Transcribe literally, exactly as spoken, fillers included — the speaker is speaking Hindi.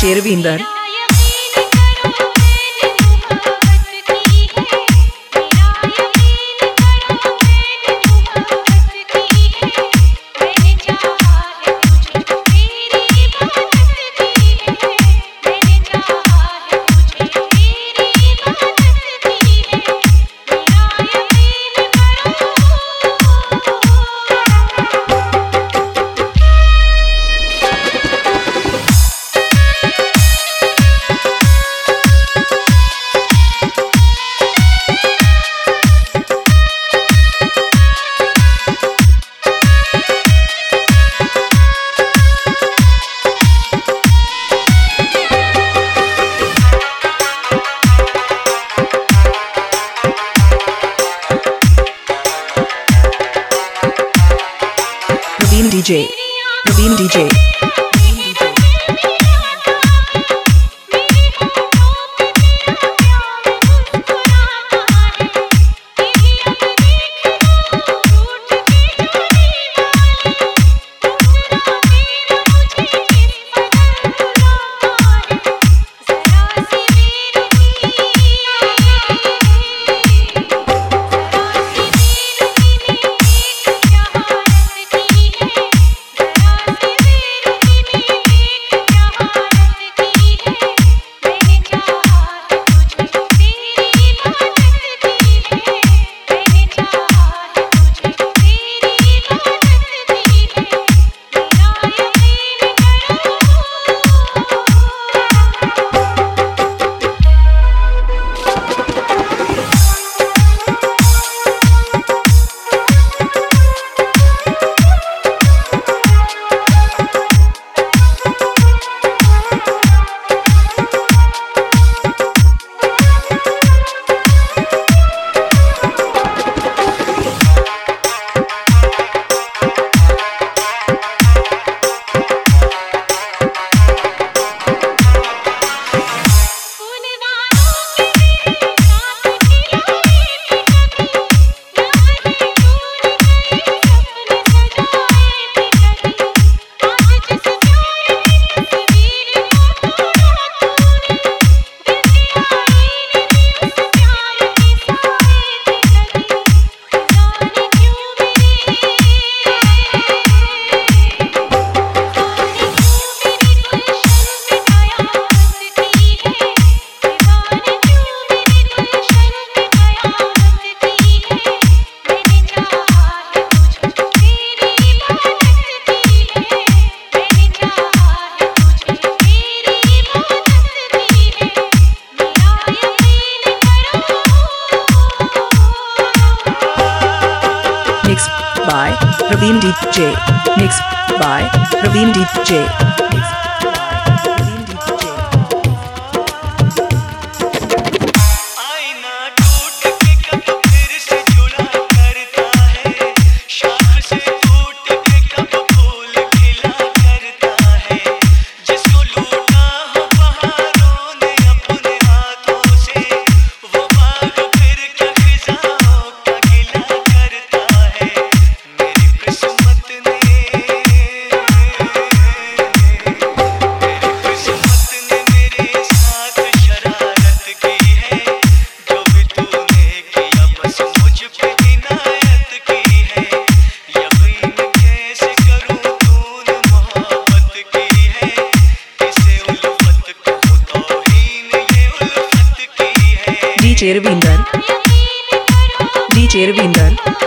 DJ Ravinder Praveen D J, Praveen D J. Mixed by Praveen D J. Mixed by Praveen D J. Mixed by Praveen D J. आईना टूट के कब फिर से जुड़ा करता है, शाख से टूट के कब फूल खिला करता है, जिसको लूटा हो बहारों ने अपने हाथों से, वो बाग फिर क्या खिजाओं का गिला करता है। मेरी किस्मत ने डीजे रविंदर, डीजे रविंदर।